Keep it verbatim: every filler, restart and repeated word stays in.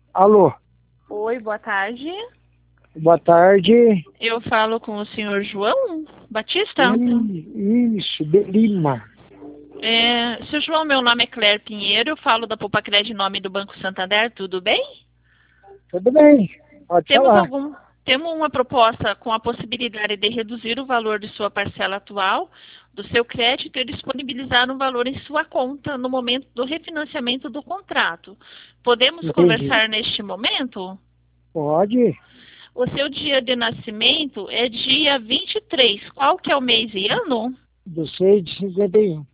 Alô, Oi, boa tarde. boa tarde. Eu falo com o senhor João Batista. Ih, Isso, de Lima. É, seu João, meu nome é Claire Pinheiro, eu falo da Poupa Crédito em nome do Banco Santander, tudo bem? Tudo bem, pode Temos falar. algum, temos uma proposta com a possibilidade de reduzir o valor de sua parcela atual do seu crédito e disponibilizar um valor em sua conta no momento do refinanciamento do contrato. Podemos Entendi. conversar neste momento? Pode? O seu dia de nascimento é dia vinte e três. Qual que é o mês e ano? Do seis de cinquenta e um.